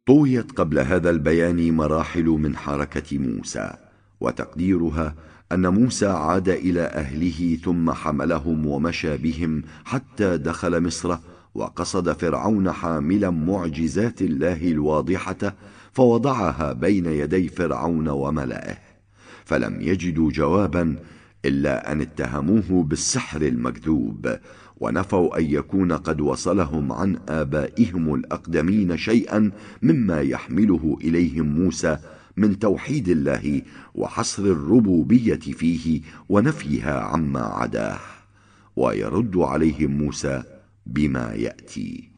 طويت قبل هذا البيان مراحل من حركة موسى، وتقديرها أن موسى عاد إلى أهله ثم حملهم ومشى بهم حتى دخل مصر، وقصد فرعون حاملا معجزات الله الواضحة فوضعها بين يدي فرعون وملئه، فلم يجدوا جوابا إلا أن اتهموه بالسحر المكذوب، ونفوا أن يكون قد وصلهم عن آبائهم الأقدمين شيئا مما يحمله إليهم موسى من توحيد الله وحصر الربوبية فيه ونفيها عما عداه. ويرد عليهم موسى بما يأتي.